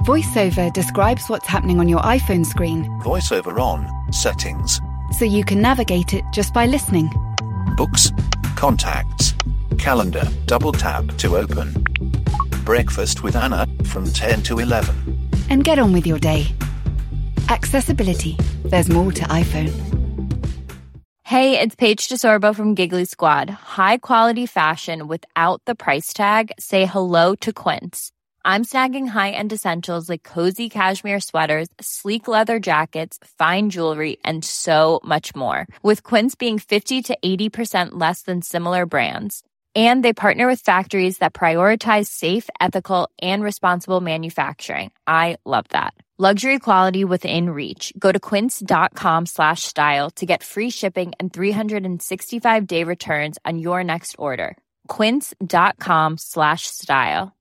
VoiceOver describes what's happening on your iPhone screen. VoiceOver on, settings. So you can navigate it just by listening. Books, contacts, calendar, double tap to open. Breakfast with Anna from 10 to 11. And get on with your day. Accessibility. There's more to iPhone. Hey, it's Paige DeSorbo from Giggly Squad. High quality fashion without the price tag. Say hello to Quince. I'm snagging high-end essentials like cozy cashmere sweaters, sleek leather jackets, fine jewelry, and so much more. With Quince being 50 to 80% less than similar brands. And they partner with factories that prioritize safe, ethical, and responsible manufacturing. I love that. Luxury quality within reach. Go to quince.com/style to get free shipping and 365-day returns on your next order. Quince.com/style.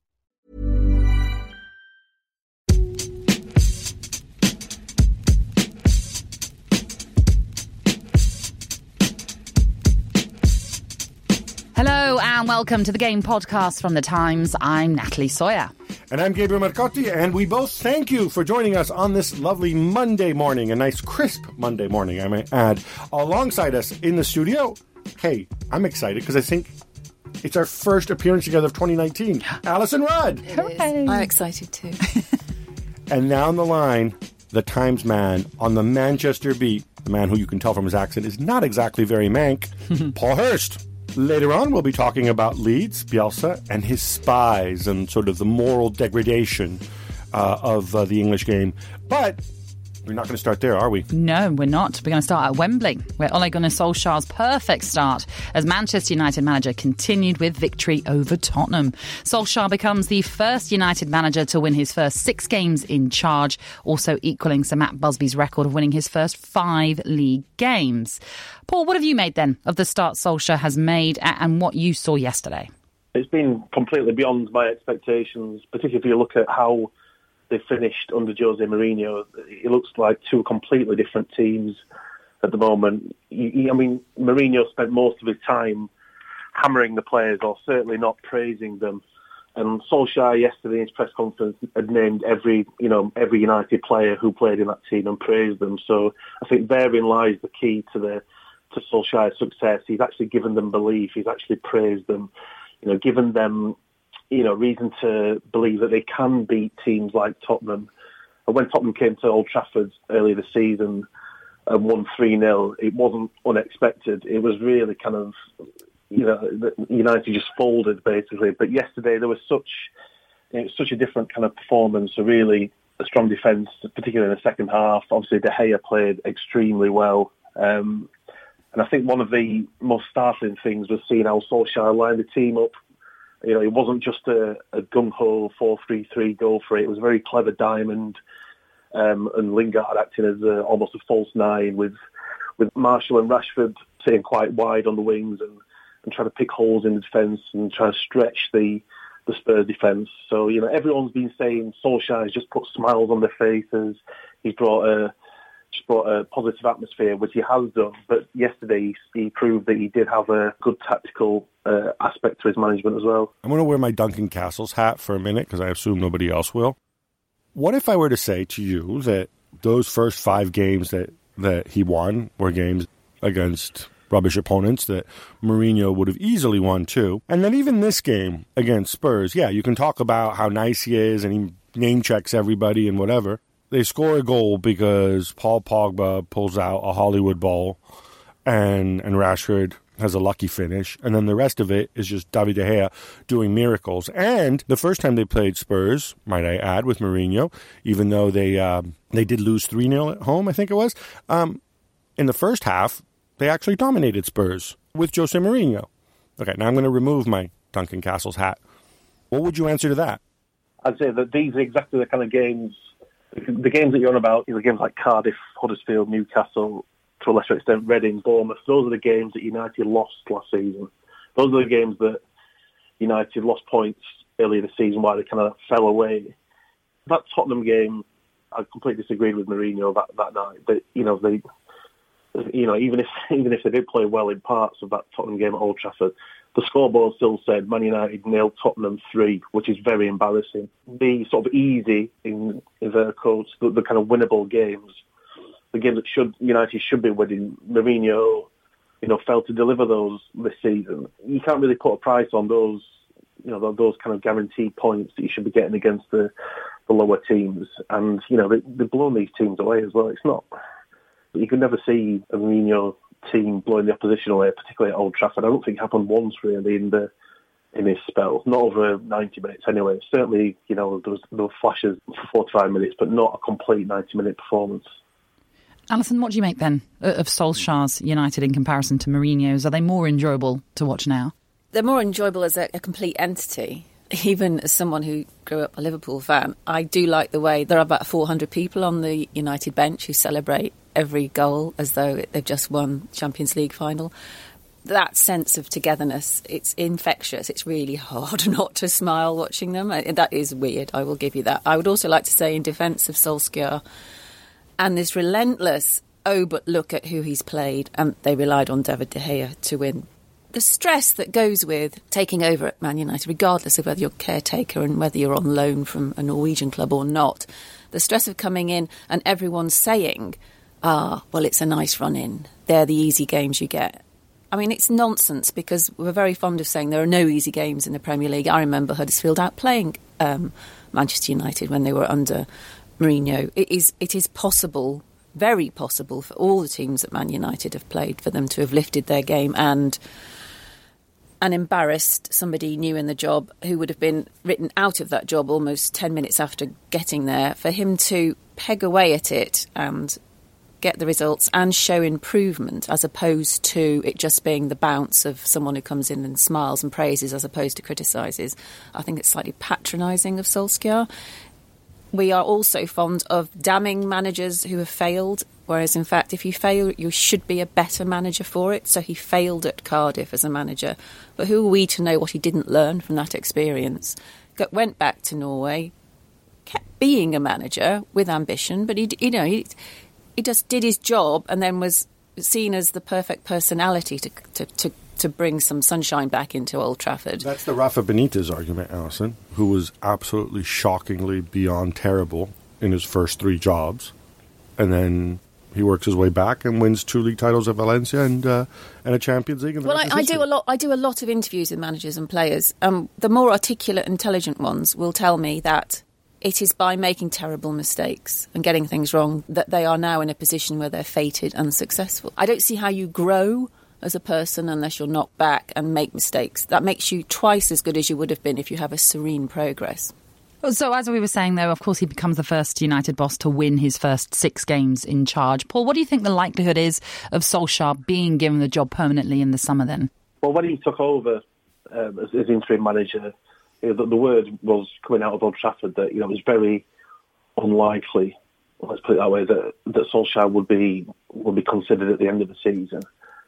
Hello and welcome to the Game Podcast from The Times. I'm Natalie Sawyer. And I'm Gabriel Marcotti, and we both thank you for joining us on this lovely Monday morning, a nice crisp Monday morning, I might add. Alongside us in the studio, hey, I'm excited because I think it's our first appearance together of 2019. Alison Rudd. I'm excited too. And now on the line, the Times man on the Manchester beat, the man who you can tell from his accent is not exactly very Manc, Paul Hurst. Later on, we'll be talking about Leeds, Bielsa, and his spies and sort of the moral degradation of the English game. But we're not going to start there, are we? No, we're not. We're going to start at Wembley, where Ole Gunnar Solskjaer's perfect start as Manchester United manager continued with victory over Tottenham. Solskjaer becomes the first United manager to win his first 6 games in charge, also equaling Sir Matt Busby's record of winning his first 5 league games. Paul, what have you made then of the start Solskjaer has made and what you saw yesterday? It's been completely beyond my expectations, particularly if you look at how they finished under Jose Mourinho. It looks like 2 completely different teams at the moment. I mean, Mourinho spent most of his time hammering the players, or certainly not praising them. And Solskjaer yesterday in his press conference had named every United player who played in that team and praised them. So I think therein lies the key to Solskjaer's success. He's actually given them belief. He's actually praised them, given them reason to believe that they can beat teams like Tottenham. And when Tottenham came to Old Trafford earlier this season and won 3-0, it wasn't unexpected. It was really kind of, United just folded basically. But yesterday there was such a different kind of performance, a really a strong defence, particularly in the second half. Obviously De Gea played extremely well. And I think one of the most startling things was seeing how Solskjaer lined the team up. It wasn't just a gung-ho 4-3-3 go for it. It was a very clever diamond, and Lingard acting as almost a false 9 with Martial and Rashford sitting quite wide on the wings and trying to pick holes in the defence and trying to stretch the Spurs defence. So, everyone's been saying Solskjaer has just put smiles on their faces. He's brought a positive atmosphere, which he has done. But yesterday he proved that he did have a good tactical aspect to his management as well. I'm going to wear my Duncan Castles hat for a minute because I assume nobody else will. What if I were to say to you that those first 5 games that he won were games against rubbish opponents that Mourinho would have easily won too, and then even this game against Spurs, yeah, you can talk about how nice he is and he name checks everybody and whatever. They score a goal because Paul Pogba pulls out a Hollywood ball and Rashford has a lucky finish. And then the rest of it is just David De Gea doing miracles. And the first time they played Spurs, might I add, with Mourinho, even though they did lose 3-0 at home, I think it was, in the first half, they actually dominated Spurs with Jose Mourinho. Okay, now I'm going to remove my Duncan Castles hat. What would you answer to that? I'd say that these are exactly the kind of games. The games that you're on about, games like Cardiff, Huddersfield, Newcastle, to a lesser extent Reading, Bournemouth, those are the games that United lost last season. Those are the games that United lost points earlier this season, why they kind of fell away. That Tottenham game, I completely disagreed with Mourinho that night. But, even if they did play well in parts of that Tottenham game at Old Trafford, the scoreboard still said Man United nailed Tottenham 3, which is very embarrassing. The sort of easy, in their quotes, the kind of winnable games, the games that United should be winning, Mourinho, failed to deliver those this season. You can't really put a price on those, those kind of guaranteed points that you should be getting against the lower teams. And, they've blown these teams away as well. It's not... You can never see a Mourinho team blowing the opposition away, particularly at Old Trafford. I don't think it happened once really in his spell, not over 90 minutes anyway. Certainly, there were flashes for 45 minutes, but not a complete 90-minute performance. Alison, what do you make then of Solskjaer's United in comparison to Mourinho's? Are they more enjoyable to watch now? They're more enjoyable as a complete entity. Even as someone who grew up a Liverpool fan, I do like the way there are about 400 people on the United bench who celebrate every goal as though they've just won Champions League final. That sense of togetherness, it's infectious. It's really hard not to smile watching them. That is weird, I will give you that. I would also like to say in defence of Solskjaer and this relentless, but look at who he's played, and they relied on David De Gea to win. The stress that goes with taking over at Man United, regardless of whether you're caretaker and whether you're on loan from a Norwegian club or not, the stress of coming in and everyone saying, well, it's a nice run in. They're the easy games you get. I mean, it's nonsense because we're very fond of saying there are no easy games in the Premier League. I remember Huddersfield outplaying Manchester United when they were under Mourinho. It is possible, very possible for all the teams that Man United have played, for them to have lifted their game and embarrassed somebody new in the job who would have been written out of that job almost 10 minutes after getting there, for him to peg away at it and get the results and show improvement, as opposed to it just being the bounce of someone who comes in and smiles and praises as opposed to criticises. I think it's slightly patronising of Solskjaer. We are also fond of damning managers who have failed, whereas in fact if you fail you should be a better manager for it. So he failed at Cardiff as a manager, but who are we to know what he didn't learn from that experience? Went back to Norway, kept being a manager with ambition, but he just did his job and then was seen as the perfect personality to bring some sunshine back into Old Trafford. That's the Rafa Benitez argument, Alison, who was absolutely shockingly beyond terrible in his first 3 jobs. And then he works his way back and wins 2 league titles at Valencia and a Champions League. Well, I do a lot of interviews with managers and players. The more articulate, intelligent ones will tell me that it is by making terrible mistakes and getting things wrong that they are now in a position where they're fated and successful. I don't see how you grow as a person unless you're knocked back and make mistakes. That makes you twice as good as you would have been if you have a serene progress. So as we were saying, though, of course, he becomes the first United boss to win his first 6 games in charge. Paul, what do you think the likelihood is of Solskjaer being given the job permanently in the summer then? Well, when he took over as interim manager, the word was coming out of Old Trafford that it was very unlikely, let's put it that way, that Solskjaer would be considered at the end of the season.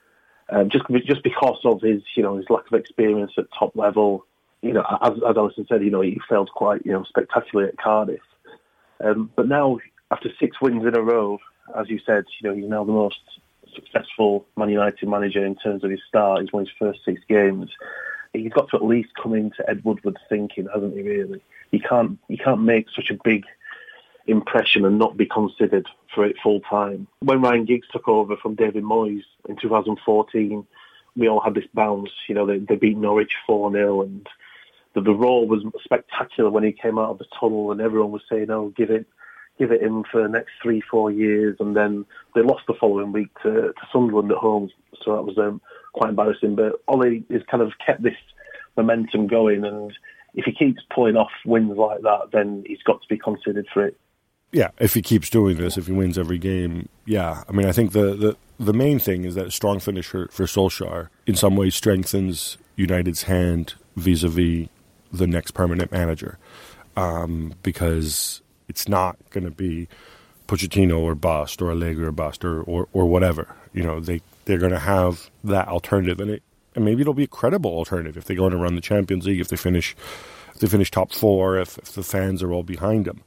Just because of his lack of experience at top level, as Alison said, he failed quite spectacularly at Cardiff. But now, after 6 wins in a row, as you said, he's now the most successful Man United manager in terms of his start. He's won his first 6 games. He's got to at least come into Ed Woodward's thinking, hasn't he? Really, he can't make such a big impression and not be considered for it full time. When Ryan Giggs took over from David Moyes in 2014, we all had this bounce. They beat Norwich 4-0, and the roar was spectacular when he came out of the tunnel, and everyone was saying, "Oh, give it him for the next 3-4 years." And then they lost the following week to Sunderland at home, so that was quite embarrassing. But Ollie has kind of kept this momentum going, and if he keeps pulling off wins like that, then he's got to be considered for it. Yeah, if he keeps doing this, if he wins every game, yeah. I mean, I think the main thing is that a strong finish for Solskjaer in some ways strengthens United's hand vis-a-vis the next permanent manager, because it's not going to be Pochettino or bust or Allegri or bust or whatever. They're going to have that alternative, and maybe it'll be a credible alternative if they go on to run the Champions League, if they finish top 4, if the fans are all behind them.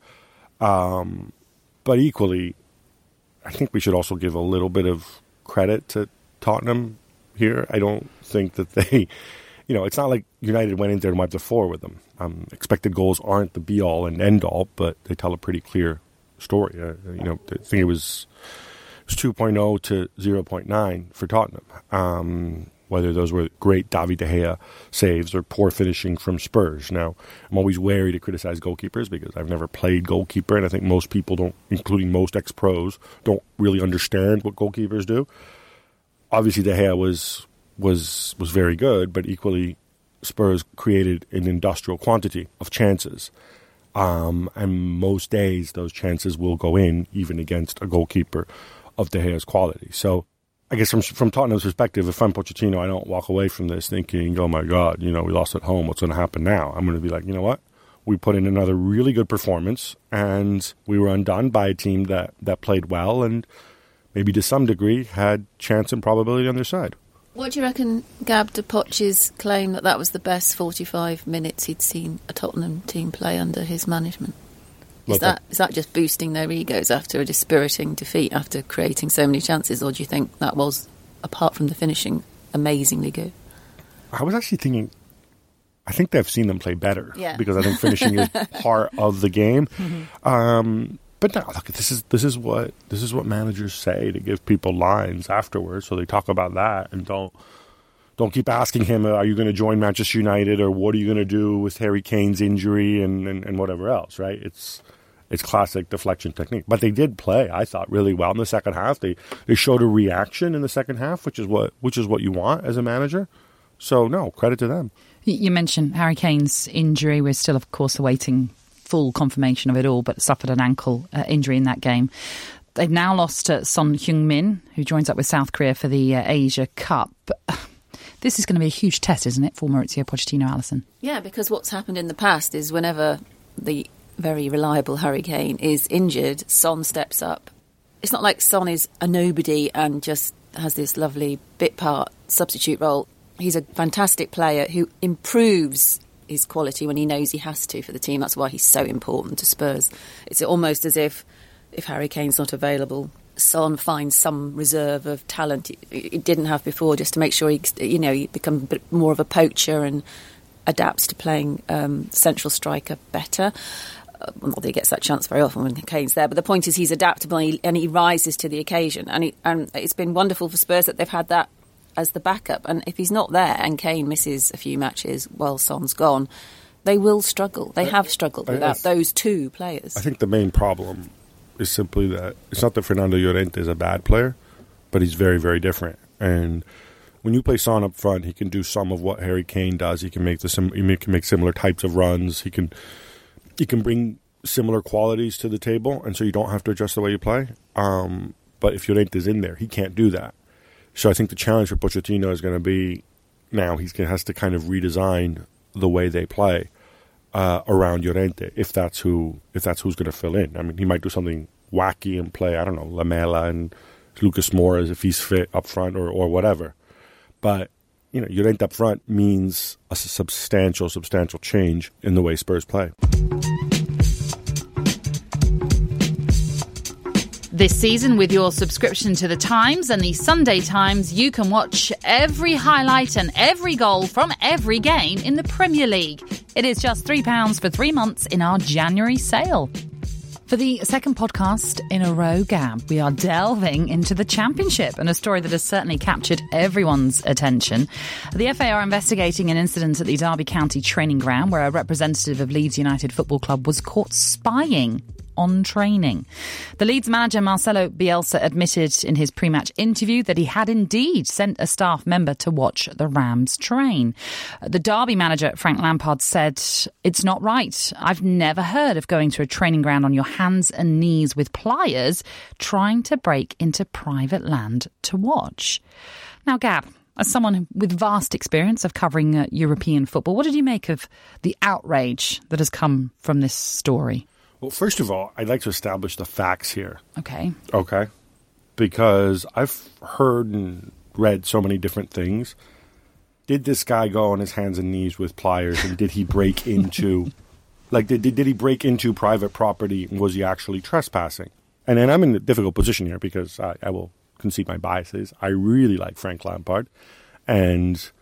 But equally, I think we should also give a little bit of credit to Tottenham here. I don't think that they it's not like United went in there and wiped the floor with them. Expected goals aren't the be-all and end-all, but they tell a pretty clear story. I think it was 2.0 to 0.9 for Tottenham. Whether those were great David De Gea saves or poor finishing from Spurs. Now, I'm always wary to criticize goalkeepers because I've never played goalkeeper, and I think most people don't, including most ex-pros, don't really understand what goalkeepers do. Obviously, De Gea was very good, but equally, Spurs created an industrial quantity of chances. And most days, those chances will go in, even against a goalkeeper of De Gea's quality. So, I guess from Tottenham's perspective, if I'm Pochettino, I don't walk away from this thinking, oh my God, we lost at home. What's going to happen now? I'm going to be like, you know what? We put in another really good performance, and we were undone by a team that played well and maybe to some degree had chance and probability on their side. What do you reckon, Gab, to Poch's claim that was the best 45 minutes he'd seen a Tottenham team play under his management? Is that just boosting their egos after a dispiriting defeat, after creating so many chances, or do you think that was, apart from the finishing, amazingly good? I was actually thinking, I think they've seen them play better, because I think finishing is part of the game. But no, look, this is what managers say to give people lines afterwards, so they talk about that and don't keep asking him, are you going to join Manchester United, or what are you going to do with Harry Kane's injury and whatever else, right? It's classic deflection technique. But they did play, I thought, really well in the second half. They showed a reaction in the second half, which is what you want as a manager. So, no, credit to them. You mentioned Harry Kane's injury. We're still, of course, awaiting full confirmation of it all, but suffered an ankle injury in that game. They've now lost Son Heung-min, who joins up with South Korea for the Asia Cup. This is going to be a huge test, isn't it, for Mauricio Pochettino, Alison? Yeah, because what's happened in the past is whenever the very reliable Harry Kane is injured, Son steps up. It's not like Son is a nobody and just has this lovely bit part substitute role. He's a fantastic player who improves his quality when he knows he has to for the team. That's why he's so important to Spurs. It's almost as if Harry Kane's not available, Son finds some reserve of talent he didn't have before, just to make sure he becomes a bit more of a poacher and adapts to playing central striker better. Not that he gets that chance very often when Kane's there, but the point is he's adaptable and he rises to the occasion. And it's been wonderful for Spurs that they've had that as the backup. And if he's not there and Kane misses a few matches while Son's gone, they will struggle. They have struggled without those two players. I think the main problem is simply that it's not that Fernando Llorente is a bad player, but he's very, very different. And when you play Son up front, he can do some of what Harry Kane does. He can make similar types of runs. He can bring similar qualities to the table, and so you don't have to adjust the way you play. But if Llorente is in there, he can't do that. So I think the challenge for Pochettino is going to be now he has to kind of redesign the way they play around Llorente, if that's who's going to fill in. I mean, he might do something wacky and play, I don't know, Lamela and Lucas Moura if he's fit up front or whatever. But Llorente up front means a substantial change in the way Spurs play. This season, with your subscription to The Times and the Sunday Times, you can watch every highlight and every goal from every game in the Premier League. It is just £3 for 3 months in our January sale. For the second podcast in a row, Gab, we are delving into the Championship and a story that has certainly captured everyone's attention. The FA are investigating an incident at the Derby County training ground where a representative of Leeds United Football Club was caught spying on training. The Leeds manager Marcelo Bielsa admitted in his pre-match interview that he had indeed sent a staff member to watch the Rams train. The Derby manager Frank Lampard said, "It's not right. I've never heard of going to a training ground on your hands and knees with pliers trying to break into private land to watch." Now, Gab, as someone with vast experience of covering European football, what did you make of the outrage that has come from this story? Well, first of all, I'd like to establish the facts here. Okay. Because I've heard and read so many different things. Did this guy go on his hands and knees with pliers, and did he break into, did he break into private property, and was he actually trespassing? And I'm in a difficult position here because I will concede my biases. I really like Frank Lampard, and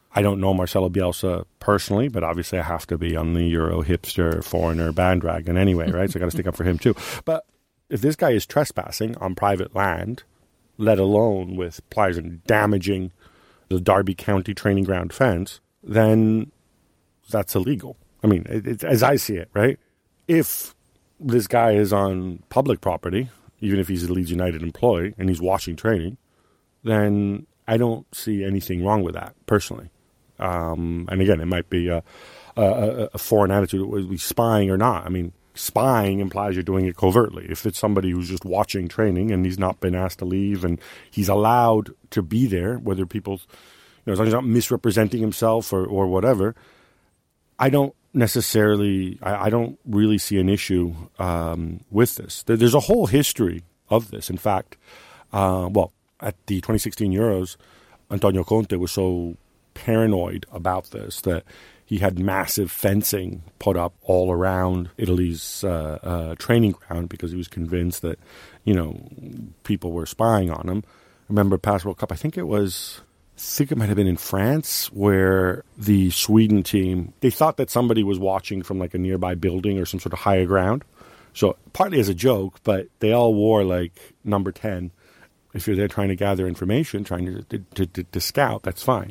I don't know Marcelo Bielsa personally, but obviously I have to be on the Euro hipster foreigner bandwagon anyway, right? So I got to stick up for him too. But if this guy is trespassing on private land, let alone with pliers and damaging the Derby County training ground fence, then that's illegal. I mean, it's as I see it, right? If this guy is on public property, even if he's a Leeds United employee and he's watching training, then I don't see anything wrong with that, personally. And again, it might be a foreign attitude, whether we spying or not. I mean, spying implies you're doing it covertly. If it's somebody who's just watching training and he's not been asked to leave and he's allowed to be there, whether people's, as long as he's not misrepresenting himself or whatever, I don't necessarily, I don't really see an issue with this. There's a whole history of this. In fact, at the 2016 Euros, Antonio Conte was so paranoid about this that he had massive fencing put up all around Italy's training ground because he was convinced that, people were spying on him. I remember past World Cup, I think it might have been in France, where the Sweden team, they thought that somebody was watching from like a nearby building or some sort of higher ground. So partly as a joke, but they all wore like number 10. If you're there trying to gather information, trying to scout, that's fine.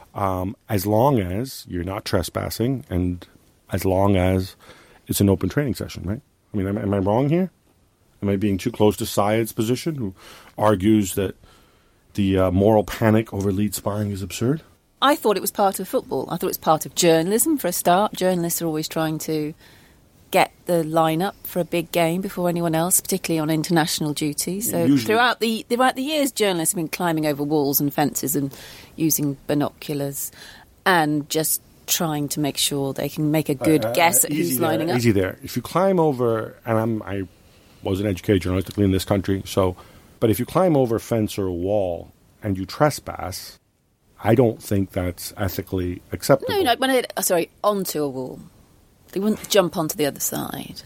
As long as you're not trespassing and as long as it's an open training session, right? I mean, am I wrong here? Am I being too close to Syed's position, who argues that the moral panic over lead spying is absurd? I thought it was part of football. I thought it was part of journalism for a start. Journalists are always trying to get the lineup for a big game before anyone else, particularly on international duty. So throughout the years, journalists have been climbing over walls and fences and using binoculars and just trying to make sure they can make a good guess at who's lining up. Easy there. If you climb over, and I wasn't educated journalistically in this country, but if you climb over a fence or a wall and you trespass, I don't think that's ethically acceptable. No, onto a wall. They wouldn't jump onto the other side.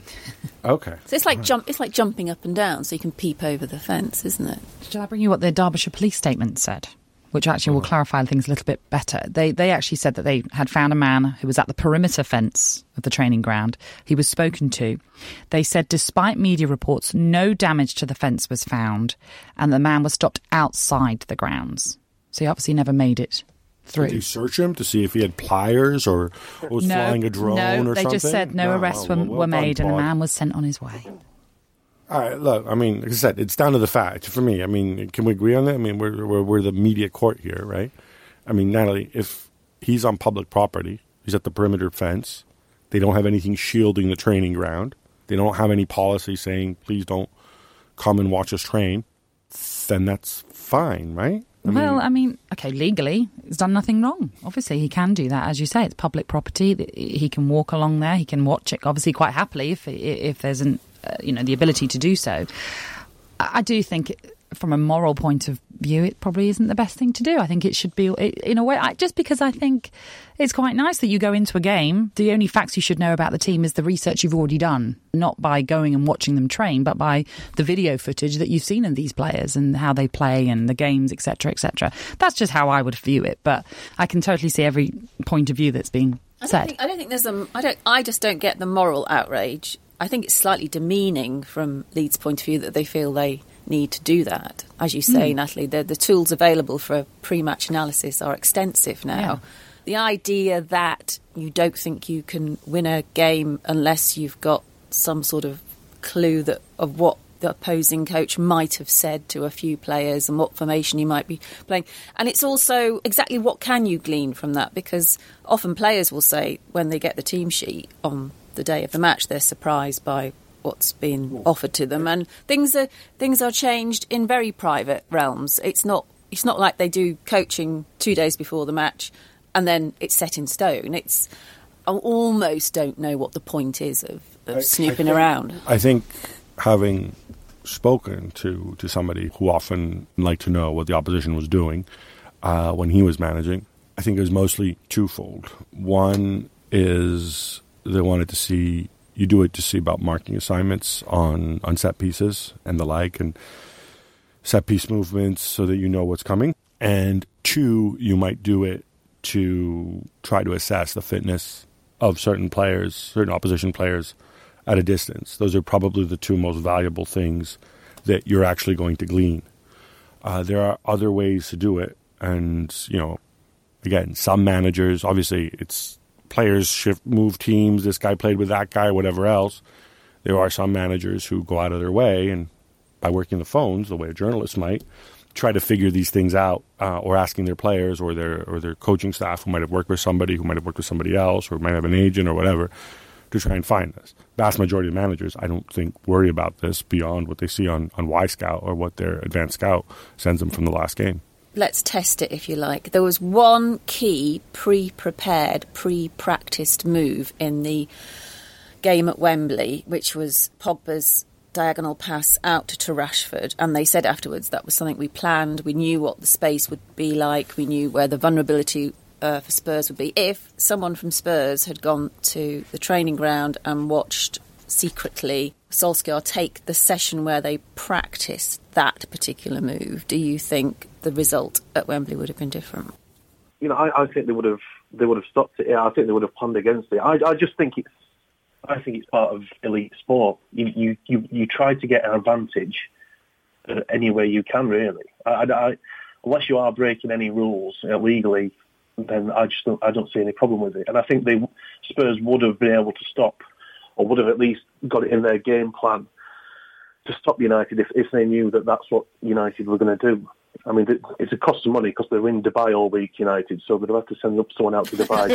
Okay. So it's like jumping up and down so you can peep over the fence, isn't it? Shall I bring you what the Derbyshire Police statement said, which actually will clarify things a little bit better? They actually said that they had found a man who was at the perimeter fence of the training ground. He was spoken to. They said despite media reports, no damage to the fence was found and the man was stopped outside the grounds. So he obviously never made it through. Did they search him to see if he had pliers or was flying a drone or something? No, they just said no arrests were made and the man was sent on his way. All right, look, I mean, like I said, it's down to the fact. For me, I mean, can we agree on that? I mean, we're the media court here, right? I mean, Natalie, if he's on public property, he's at the perimeter fence, they don't have anything shielding the training ground, they don't have any policy saying, please don't come and watch us train, then that's fine, right? I mean, okay, legally, he's done nothing wrong. Obviously, he can do that. As you say, it's public property. He can walk along there. He can watch it, obviously, quite happily if there's the ability to do so. I do think, from a moral point of view, it probably isn't the best thing to do. I think it should be, in a way, just because I think it's quite nice that you go into a game. The only facts you should know about the team is the research you've already done, not by going and watching them train, but by the video footage that you've seen of these players and how they play and the games, etc., etc. That's just how I would view it, but I can totally see every point of view that's being said. I don't think there's I just don't get the moral outrage. I think it's slightly demeaning from Leeds' point of view that they feel they need to do that. As you say, Natalie, the tools available for pre-match analysis are extensive now. Yeah. The idea that you don't think you can win a game unless you've got some sort of clue of what the opposing coach might have said to a few players and what formation you might be playing. And it's also exactly what can you glean from that, because often players will say when they get the team sheet on the day of the match, they're surprised by what's been offered to them, and things are changed in very private realms. It's not like they do coaching 2 days before the match and then it's set in stone. I almost don't know what the point is of snooping around. I think, having spoken to somebody who often liked to know what the opposition was doing when he was managing, I think it was mostly twofold. One is they wanted to see you do it to see about marking assignments on set pieces and the like, and set piece movements so that you know what's coming. And two, you might do it to try to assess the fitness of certain players, certain opposition players at a distance. Those are probably the two most valuable things that you're actually going to glean. There are other ways to do it. And, again, some managers, obviously it's players move teams, this guy played with that guy, whatever else. There are some managers who go out of their way and by working the phones, the way a journalist might, try to figure these things out, or asking their players or their coaching staff who might have worked with somebody, who might have worked with somebody else, or might have an agent or whatever, to try and find this. Vast majority of managers, I don't think, worry about this beyond what they see on Y-Scout or what their advanced scout sends them from the last game. Let's test it, if you like. There was one key pre-prepared, pre-practiced move in the game at Wembley, which was Pogba's diagonal pass out to Rashford, and they said afterwards that was something we planned. We knew what the space would be like. We knew where the vulnerability for Spurs would be. If someone from Spurs had gone to the training ground and watched secretly Solskjaer take the session where they practiced that particular move, do you think the result at Wembley would have been different? I think they would have stopped it. Yeah, I think they would have planned against it. I just think it's part of elite sport. You try to get an advantage any way you can, really. Unless you are breaking any rules legally, then I don't see any problem with it. And I think Spurs would have been able to stop, or would have at least got it in their game plan to stop United if they knew that that's what United were going to do. I mean, it's a cost of money because they're in Dubai all week, United, so they'd have to send up someone out to Dubai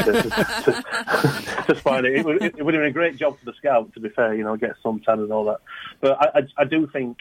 to find it. It would have been a great job for the scout, to be fair, get some tan and all that. But I do think,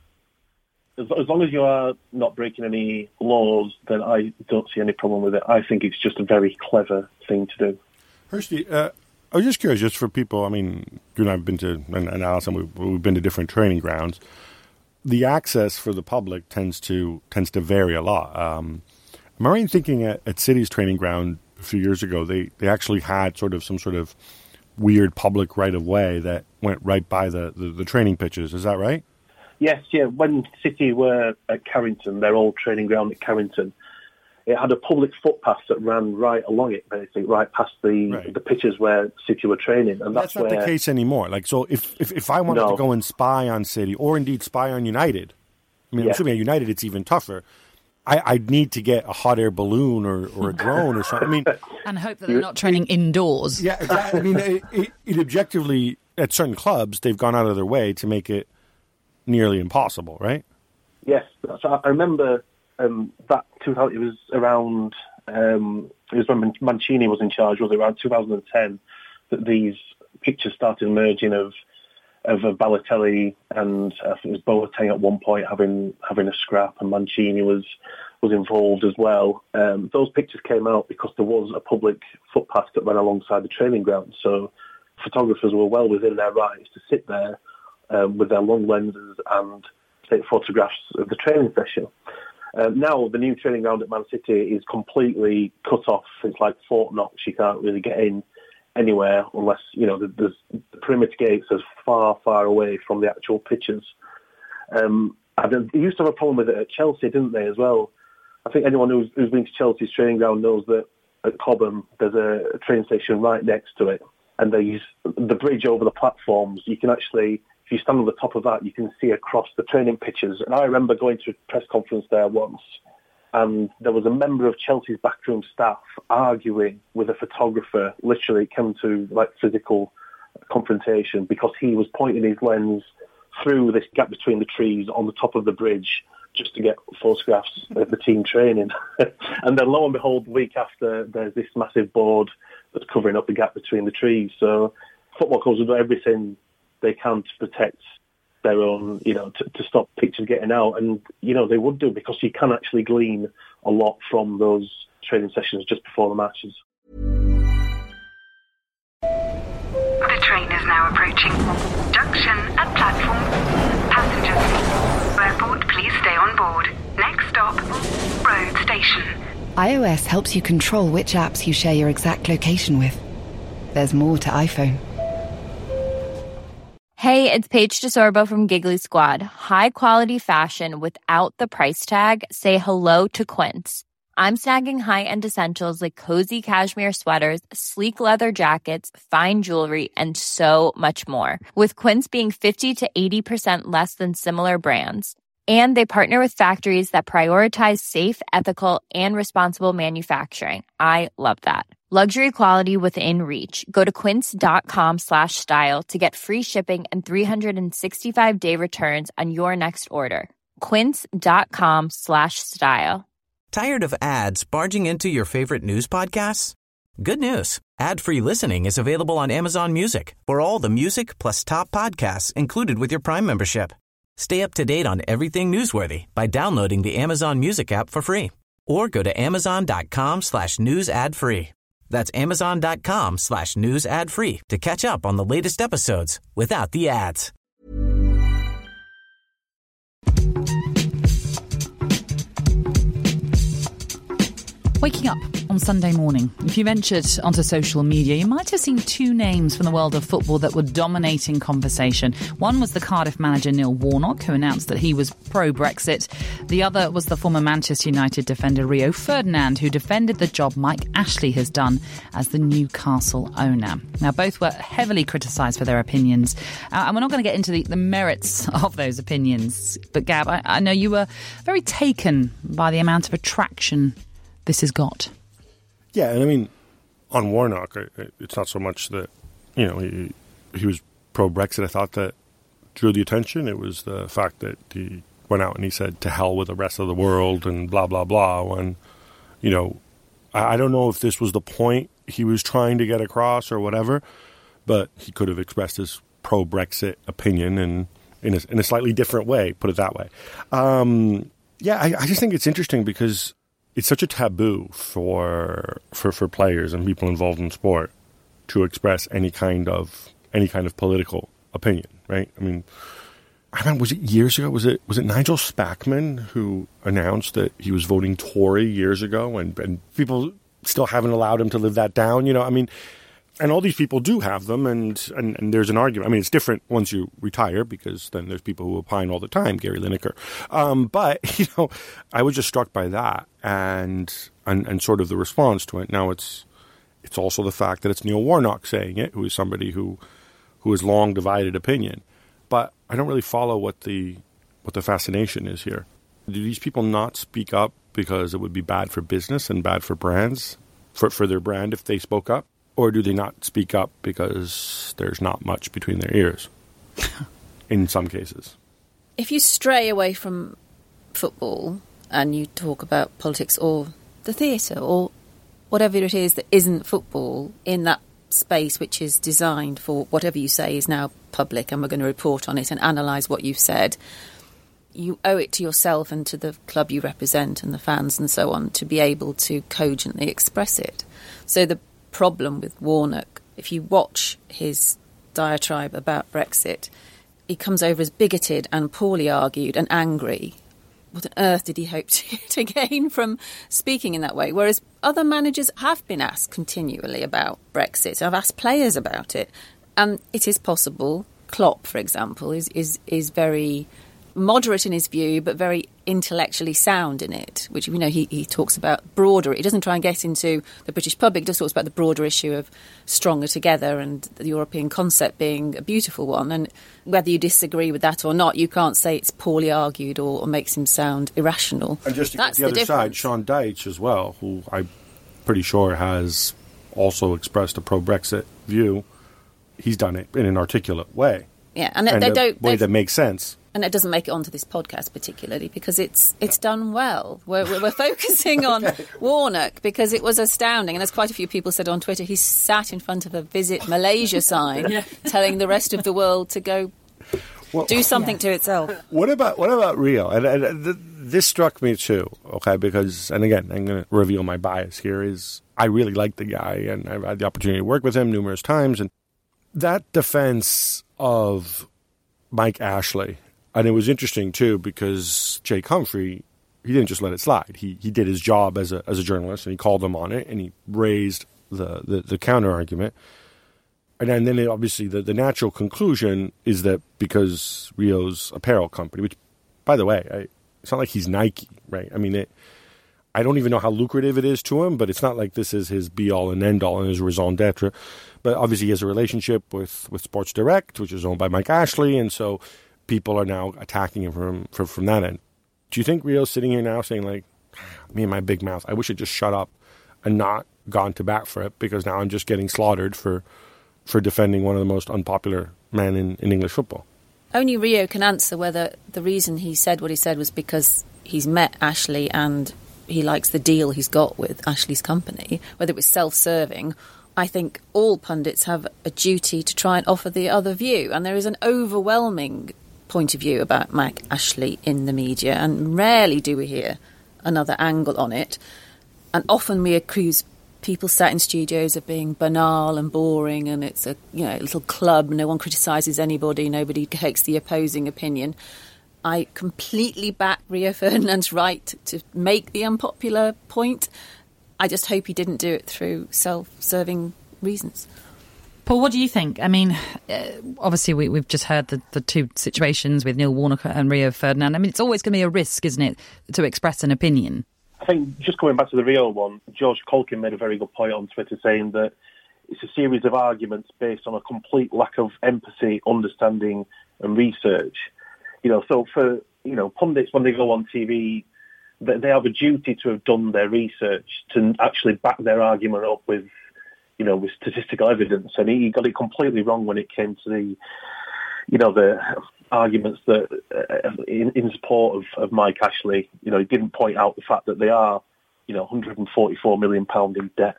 as long as you are not breaking any laws, then I don't see any problem with it. I think it's just a very clever thing to do. Kirsty, I was just curious, just for people, I mean, you and I have been to, and Alison, we've been to different training grounds. The access for the public tends to vary a lot. Am I right in thinking at City's training ground a few years ago, they actually had some sort of weird public right-of-way that went right by the training pitches. Is that right? Yes, yeah. When City were at Carrington, their old training ground at Carrington, it had a public footpath that ran right along it, basically, right past the pitches where City were training. And that's not the case anymore. Like, so if I wanted to go and spy on City, or indeed spy on United, I mean, I'm assuming at United it's even tougher, I'd need to get a hot air balloon or a drone or something. I mean, and hope that they're not training indoors. Yeah, exactly. I mean, it objectively, at certain clubs, they've gone out of their way to make it nearly impossible, right? Yes. So I remember that 2000, it was around, it was when Mancini was in charge, was it around 2010, that these pictures started emerging of Balotelli and I think it was Boateng at one point having a scrap, and Mancini was involved as well. Those pictures came out because there was a public footpath that ran alongside the training ground, so photographers were well within their rights to sit there with their long lenses and take photographs of the training session. Now the new training ground at Man City is completely cut off. It's like Fort Knox. You can't really get in anywhere unless, there's the perimeter gates are far, far away from the actual pitches. They used to have a problem with it at Chelsea, didn't they, as well? I think anyone who's been to Chelsea's training ground knows that at Cobham there's a train station right next to it, and they use the bridge over the platforms. You can actually, if you stand on the top of that, you can see across the training pitches. And I remember going to a press conference there once, and there was a member of Chelsea's backroom staff arguing with a photographer. Literally, it came to physical confrontation because he was pointing his lens through this gap between the trees on the top of the bridge just to get photographs of the team training. And then lo and behold, the week after, there's this massive board that's covering up the gap between the trees. So football clubs will do everything they can to protect their own, to stop pictures getting out. And, they would do, because you can actually glean a lot from those training sessions just before the matches. The train is now approaching junction at platform. Passengers, airport, please stay on board. Next stop, road station. iOS helps you control which apps you share your exact location with. There's more to iPhone. Hey, it's Paige DeSorbo from Giggly Squad. High quality fashion without the price tag. Say hello to Quince. I'm snagging high-end essentials like cozy cashmere sweaters, sleek leather jackets, fine jewelry, and so much more. With Quince being 50 to 80% less than similar brands. And they partner with factories that prioritize safe, ethical, and responsible manufacturing. I love that. Luxury quality within reach. Go to quince.com/style to get free shipping and 365-day returns on your next order. Quince.com/style. Tired of ads barging into your favorite news podcasts? Good news. Ad-free listening is available on Amazon Music for all the music plus top podcasts included with your Prime membership. Stay up to date on everything newsworthy by downloading the Amazon Music app for free or go to amazon.com/news ad free. That's amazon.com/news ad free to catch up on the latest episodes without the ads. Waking up on Sunday morning, if you ventured onto social media, you might have seen two names from the world of football that were dominating conversation. One was the Cardiff manager Neil Warnock, who announced that he was pro-Brexit. The other was the former Manchester United defender Rio Ferdinand, who defended the job Mike Ashley has done as the Newcastle owner. Now, both were heavily criticised for their opinions, and we're not going to get into the merits of those opinions. But Gab, I know you were very taken by the amount of attraction this has got. Yeah, and I mean, on Warnock, it's not so much that, you know, he was pro-Brexit. I thought that drew the attention. It was the fact that he went out and he said, to hell with the rest of the world and blah, blah, blah. When, you know, I don't know if this was the point he was trying to get across or whatever, but he could have expressed his pro-Brexit opinion in a slightly different way, put it that way. Yeah, I just think it's interesting because it's such a taboo for players and people involved in sport to express any kind of political opinion, right? I mean, was it years ago? Was it Nigel Spackman who announced that he was voting Tory years ago, and people still haven't allowed him to live that down? You know, I mean, and all these people do have them, and there's an argument. I mean, it's different once you retire because then there's people who opine all the time, Gary Lineker. But, you know, I was just struck by that and sort of the response to it. Now, it's also the fact that it's Neil Warnock saying it, who is somebody who has long divided opinion. But I don't really follow what the fascination is here. Do these people not speak up because it would be bad for business and bad for brands, for their brand if they spoke up? Or do they not speak up because there's not much between their ears in some cases? If you stray away from football and you talk about politics or the theatre or whatever it is that isn't football in that space which is designed for whatever you say is now public and we're going to report on it and analyse what you've said, you owe it to yourself and to the club you represent and the fans and so on to be able to cogently express it. So the problem with Warnock, if you watch his diatribe about Brexit, he comes over as bigoted and poorly argued and angry. What on earth did he hope to gain from speaking in that way? Whereas other managers have been asked continually about Brexit. I've asked players about it. And it is possible. Klopp, for example, is very moderate in his view, but very intellectually sound in it, which, you know, he talks about broader. He doesn't try and get into the British public, he just talks about the broader issue of stronger together and the European concept being a beautiful one. And whether you disagree with that or not, you can't say it's poorly argued or makes him sound irrational. And just to get the other side, Sean Dyche as well, who I'm pretty sure has also expressed a pro-Brexit view, he's done it in an articulate way. Yeah, and a way that makes sense. And it doesn't make it onto this podcast particularly because it's done well. We're focusing on Warnock because it was astounding. And as quite a few people said on Twitter, he sat in front of a Visit Malaysia sign telling the rest of the world to go do something to itself. What about Rio? And this struck me too, okay, because, and again, I'm going to reveal my bias here, is I really like the guy and I've had the opportunity to work with him numerous times. And that defense of Mike Ashley, and it was interesting, too, because Jake Humphrey, he didn't just let it slide. He did his job as a journalist, and he called them on it, and he raised the counter-argument. And then obviously the natural conclusion is that because Rio's apparel company, which, by the way, it's not like he's Nike, right? I mean, I don't even know how lucrative it is to him, but it's not like this is his be-all and end-all and his raison d'etre. But obviously he has a relationship with Sports Direct, which is owned by Mike Ashley, and so people are now attacking him from that end. Do you think Rio's sitting here now saying, like, me and my big mouth, I wish I'd just shut up and not gone to bat for it, because now I'm just getting slaughtered for defending one of the most unpopular men in English football? Only Rio can answer whether the reason he said what he said was because he's met Ashley and he likes the deal he's got with Ashley's company, whether it was self-serving. I think all pundits have a duty to try and offer the other view, and there is an overwhelming point of view about Mike Ashley in the media, and rarely do we hear another angle on it. And often we accuse people sat in studios of being banal and boring, and it's a little club, no one criticises anybody, nobody takes the opposing opinion. I completely back Rio Ferdinand's right to make the unpopular point. I just hope he didn't do it through self-serving reasons. Paul, what do you think? I mean, obviously we've just heard the two situations with Neil Warnock and Rio Ferdinand. I mean, it's always going to be a risk, isn't it, to express an opinion? I think, just coming back to the Rio one, George Colkin made a very good point on Twitter, saying that it's a series of arguments based on a complete lack of empathy, understanding and research. So for, pundits, when they go on TV, they have a duty to have done their research, to actually back their argument up with statistical evidence. And he got it completely wrong when it came to the arguments that in support of Mike Ashley. He didn't point out the fact that they are, £144 million in debt.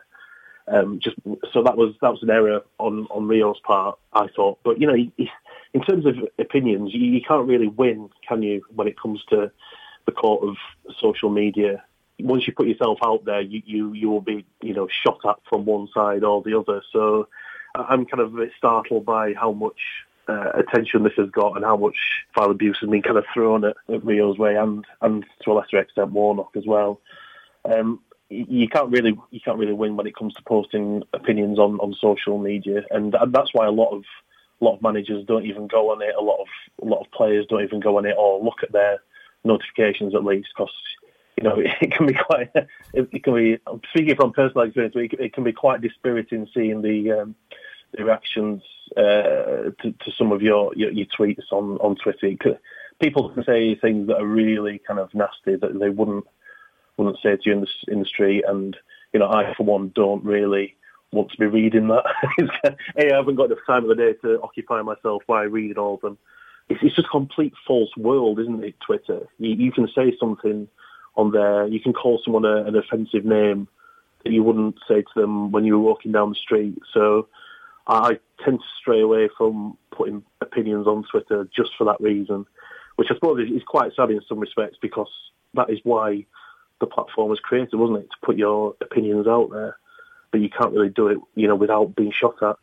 So that was an error on Rio's part, I thought. But in terms of opinions, you can't really win, can you, when it comes to the court of social media? Once you put yourself out there, you will be shot at from one side or the other. So I'm kind of a bit startled by how much attention this has got and how much foul abuse has been kind of thrown at Rio's way and to a lesser extent Warnock as well. You can't really win when it comes to posting opinions on social media, and that's why a lot of managers don't even go on it. A lot of players don't even go on it or look at their notifications, at least, because it can be quite. It can be, speaking from personal experience, it can be quite dispiriting seeing the reactions to some of your tweets on Twitter. People can say things that are really kind of nasty that they wouldn't say to you in the street, and I for one don't really want to be reading that. I haven't got enough time of the day to occupy myself by reading all of them. It's just a complete false world, isn't it, Twitter? You can say something on there, you can call someone an offensive name that you wouldn't say to them when you were walking down the street. So I tend to stray away from putting opinions on Twitter just for that reason, which I suppose is quite sad in some respects, because that is why the platform was created, wasn't it? To put your opinions out there. But you can't really do it, without being shot at.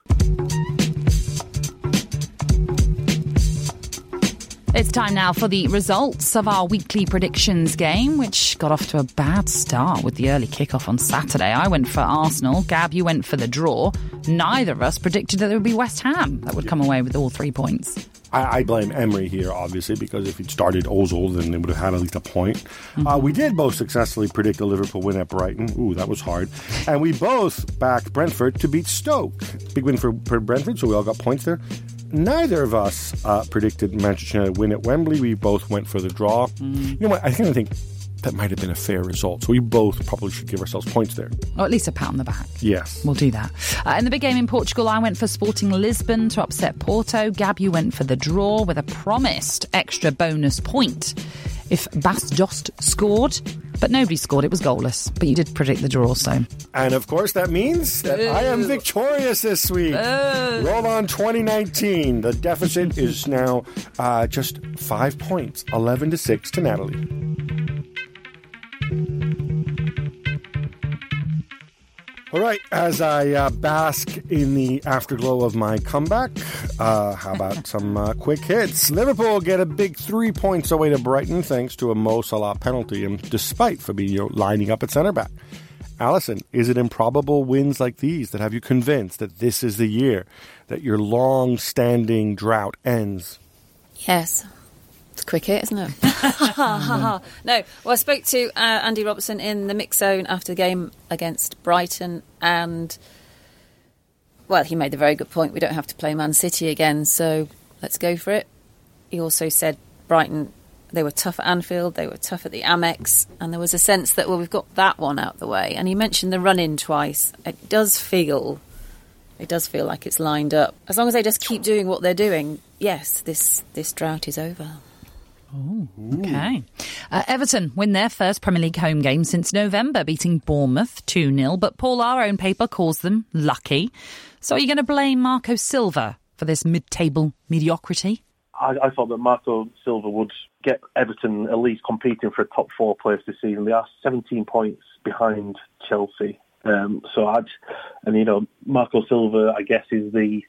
It's time now for the results of our weekly predictions game, which got off to a bad start with the early kickoff on Saturday. I went for Arsenal. Gab, you went for the draw. Neither of us predicted that it would be West Ham that would come away with all 3 points. I blame Emery here, obviously, because if he'd started Ozil, then they would have had at least a point. We did both successfully predict a Liverpool win at Brighton. Ooh, that was hard. And we both backed Brentford to beat Stoke. Big win for Brentford, so we all got points there. Neither of us predicted Manchester United win at Wembley. We both went for the draw. You know what? I think that might have been a fair result. So we both probably should give ourselves points there. Or at least a pat on the back. Yes. We'll do that. In the big game in Portugal, I went for Sporting Lisbon to upset Porto. Gab, you went for the draw with a promised extra bonus point if Bas Dost scored. But nobody scored. It was goalless. But you did predict the draw also. And of course that means that I am victorious this week. Roll on 2019. The deficit is now just 5 points. 11-6 to Natalie. All right, as I bask in the afterglow of my comeback, how about some quick hits? Liverpool get a big 3 points away to Brighton thanks to a Mo Salah penalty, and despite Fabinho lining up at centre-back. Alison, is it improbable wins like these that have you convinced that this is the year that your long-standing drought ends? Yes. It's cricket, isn't it? No, well, I spoke to Andy Robertson in the mix zone after the game against Brighton, and, well, he made the very good point. We don't have to play Man City again, so let's go for it. He also said Brighton, they were tough at Anfield, they were tough at the Amex, and there was a sense that, well, we've got that one out the way. And he mentioned the run-in twice. It does feel like it's lined up. As long as they just keep doing what they're doing, yes, this drought is over. Oh, okay. Everton win their first Premier League home game since November, beating Bournemouth 2-0. But Paul, our own paper, calls them lucky. So are you going to blame Marco Silva for this mid-table mediocrity? I thought that Marco Silva would get Everton at least competing for a top 4 place this season. They are 17 points behind Chelsea. Marco Silva, I guess, is he's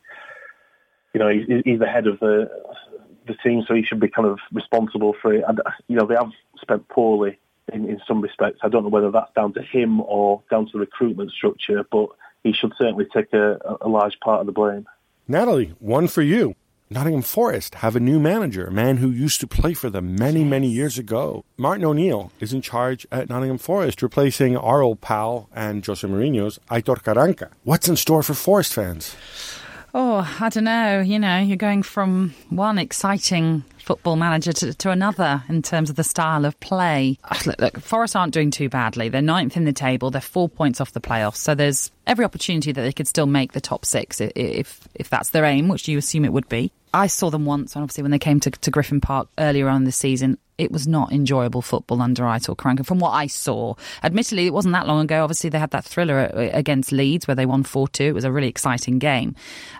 the head of the team, so he should be kind of responsible for it. And, they have spent poorly in some respects. I don't know whether that's down to him or down to the recruitment structure, but he should certainly take a large part of the blame. Natalie, one for you. Nottingham Forest have a new manager, a man who used to play for them many, many years ago. Martin O'Neill is in charge at Nottingham Forest, replacing our old pal and Jose Mourinho's Aitor Karanka. What's in store for Forest fans? Oh, I don't know. You're going from one exciting football manager to another in terms of the style of play. Look, Forest aren't doing too badly. They're 9th in the table. They're 4 points off the playoffs. So there's every opportunity that they could still make the top 6 if that's their aim, which you assume it would be. I saw them once, and obviously when they came to Griffin Park earlier on in the season, it was not enjoyable football under Aitor Karanka from what I saw. Admittedly, it wasn't that long ago. Obviously, they had that thriller against Leeds where they won 4-2. It was a really exciting game.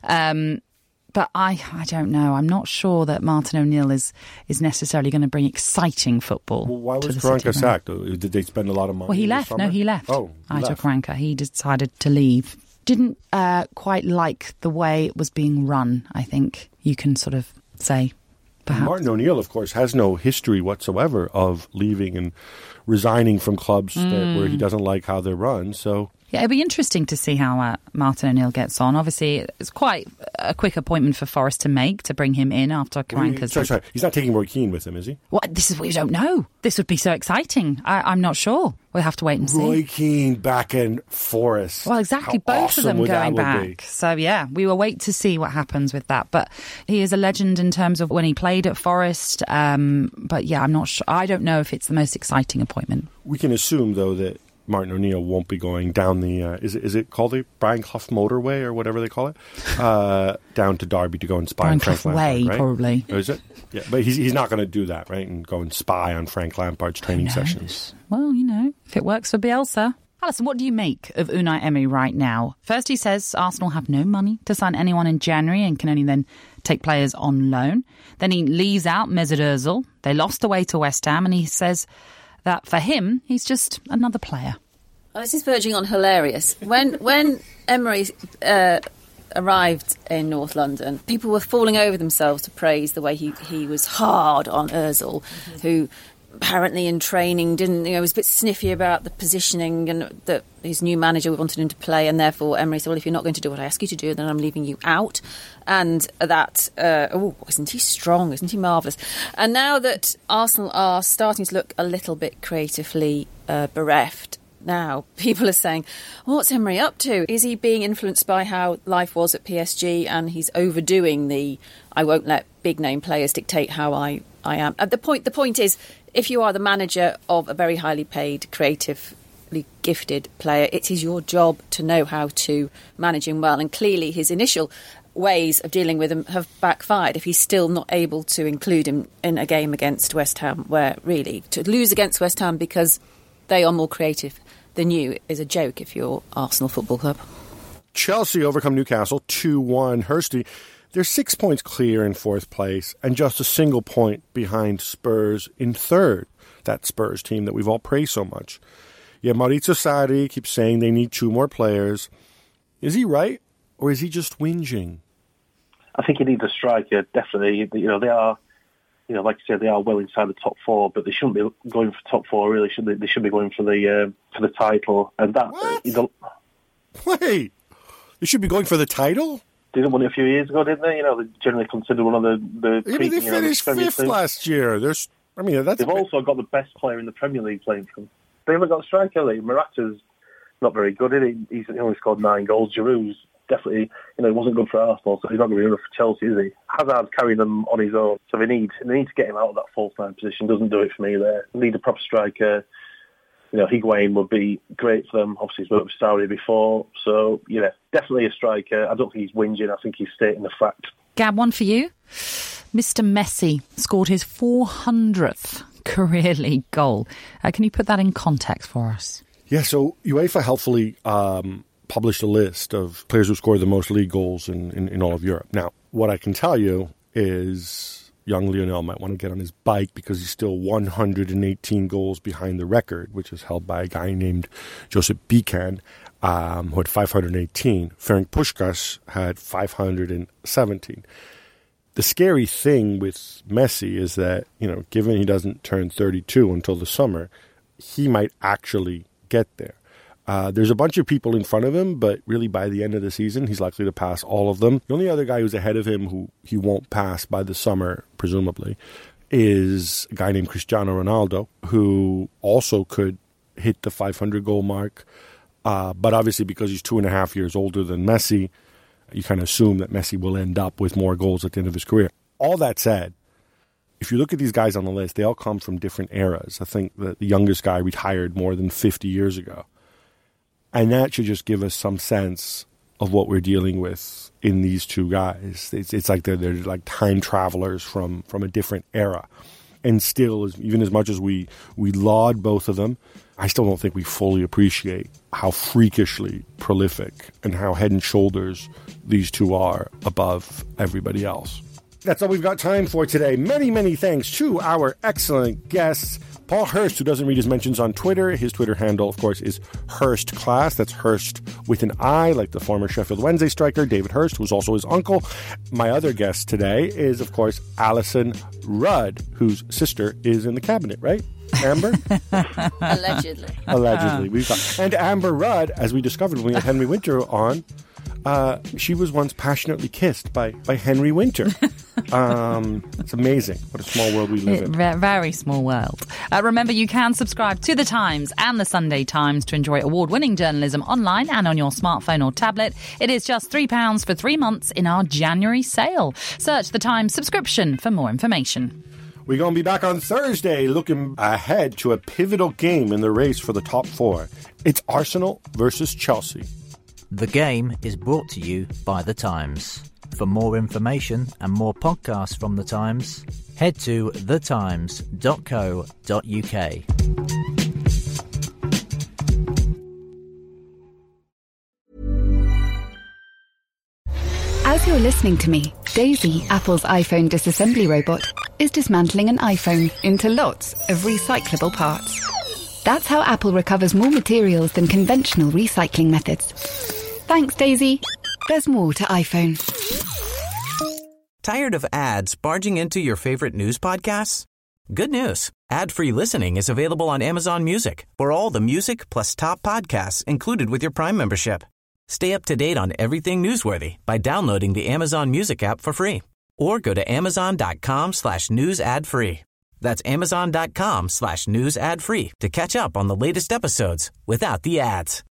But I don't know. I'm not sure that Martin O'Neill is necessarily going to bring exciting football. Well, why was Karanka sacked? Did they spend a lot of money? Well, he left. No, he left. Oh, Aitor Karanka. He decided to leave. Didn't quite like the way it was being run, I think you can sort of say, perhaps. Martin O'Neill, of course, has no history whatsoever of leaving and resigning from clubs where he doesn't like how they're run, so... Yeah, it'll be interesting to see how Martin O'Neill gets on. Obviously, it's quite a quick appointment for Forest to make, to bring him in after Karanka's... Sorry. He's not taking Roy Keane with him, is he? Well, this is what we don't know. This would be so exciting. I'm not sure. We'll have to wait and see. Roy Keane back in Forest. Well, exactly. How both of them going back. So, yeah, we will wait to see what happens with that. But he is a legend in terms of when he played at Forest. But, yeah, I'm not sure. I don't know if it's the most exciting appointment. We can assume, though, that Martin O'Neill won't be going down the is it called the Brian Clough motorway or whatever they call it down to Derby to go and spy on Frank Lampard, Way, right? probably. Or is it? Yeah, but he's not going to do that, right? And go and spy on Frank Lampard's training sessions. Well, if it works for Bielsa. Alison, what do you make of Unai Emery right now? First, he says Arsenal have no money to sign anyone in January and can only then take players on loan. Then he leaves out Mesut Ozil. They lost away to West Ham, and he says that for him, he's just another player. Oh, this is verging on hilarious. When Emery arrived in North London, people were falling over themselves to praise the way he was hard on Ozil, who apparently in training was a bit sniffy about the positioning and that his new manager wanted him to play, and therefore Emery said, well, if you're not going to do what I ask you to do, then I'm leaving you out. And that, isn't he strong? Isn't he marvellous? And now that Arsenal are starting to look a little bit creatively bereft, now people are saying, what's Emery up to? Is he being influenced by how life was at PSG and he's overdoing the I won't let big name players dictate how I am? The point is, if you are the manager of a very highly paid, creatively gifted player, it is your job to know how to manage him well. And clearly his initial ways of dealing with him have backfired if he's still not able to include him in a game against West Ham, where really to lose against West Ham because they are more creative than you is a joke if you're Arsenal Football Club. Chelsea overcome Newcastle 2-1. Hursty, they're 6 points clear in fourth place and just a single point behind Spurs in third. That Spurs team that we've all praised so much. Yeah, Maurizio Sarri keeps saying they need 2 more players. Is he right, or is he just whinging? I think he needs a striker, definitely. They are, like you said, they are well inside the top 4, but they shouldn't be going for top 4, really, should they? They should be going for the title. And that. What? Wait, they should be going for the title? didn't win it a few years ago, didn't they? You know, they're generally considered one of the Yeah, but they finished fifth last year. They've also got the best player in the Premier League playing for them. They haven't got a striker. Morata's not very good, is he? He's only scored 9 goals. Giroud's definitely, he wasn't good for Arsenal, so he's not going to be enough for Chelsea, is he? Hazard's carrying them on his own, so they need to get him out of that false 9 position. Doesn't do it for me there. They need a proper striker. Higuain would be great for them. Obviously, he's worked with Saudi before, so definitely a striker. I don't think he's whinging. I think he's stating the fact. Gab, one for you. Mr. Messi scored his 400th career league goal. Can you put that in context for us? Yeah, so UEFA helpfully published a list of players who scored the most league goals in all of Europe. Now, what I can tell you is young Lionel might want to get on his bike because he's still 118 goals behind the record, which is held by a guy named Josip Bican, who had 518. Ferenc Puskás had 517. The scary thing with Messi is that, given he doesn't turn 32 until the summer, he might actually get there. There's a bunch of people in front of him, but really by the end of the season, he's likely to pass all of them. The only other guy who's ahead of him who he won't pass by the summer, presumably, is a guy named Cristiano Ronaldo, who also could hit the 500-goal mark. But obviously, because he's 2.5 years older than Messi, you kind of assume that Messi will end up with more goals at the end of his career. All that said, if you look at these guys on the list, they all come from different eras. I think that the youngest guy retired more than 50 years ago. And that should just give us some sense of what we're dealing with in these two guys. It's like they're like time travelers from a different era. And still, even as much as we laud both of them, I still don't think we fully appreciate how freakishly prolific and how head and shoulders these two are above everybody else. That's all we've got time for today. Many, many thanks to our excellent guests. Paul Hurst, who doesn't read his mentions on Twitter. His Twitter handle, of course, is Hurst Class. That's Hurst with an I, like the former Sheffield Wednesday striker, David Hurst, who's also his uncle. My other guest today is, of course, Alison Rudd, whose sister is in the cabinet, right? Amber? Allegedly. Allegedly. And Amber Rudd, as we discovered when we had Henry Winter on, she was once passionately kissed by Henry Winter. It's amazing what a small world we live in. Very small world. Remember, you can subscribe to The Times and The Sunday Times to enjoy award-winning journalism online and on your smartphone or tablet. It is just £3 for 3 months in our January sale. Search The Times subscription for more information. We're going to be back on Thursday looking ahead to a pivotal game in the race for the top 4. It's Arsenal versus Chelsea. The game is brought to you by The Times. For more information and more podcasts from The Times, head to thetimes.co.uk. As you're listening to me, Daisy, Apple's iPhone disassembly robot, is dismantling an iPhone into lots of recyclable parts. That's how Apple recovers more materials than conventional recycling methods. Thanks, Daisy. There's more to iPhone. Tired of ads barging into your favorite news podcasts? Good news. Ad-free listening is available on Amazon Music for all the music plus top podcasts included with your Prime membership. Stay up to date on everything newsworthy by downloading the Amazon Music app for free or go to amazon.com/news ad free. That's amazon.com/news ad free to catch up on the latest episodes without the ads.